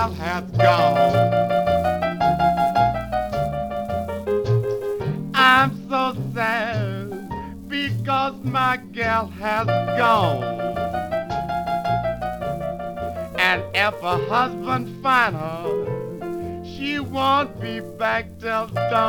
gal has gone. I'm so sad because my gal has gone. And if her husband find her, she won't be back till dawn.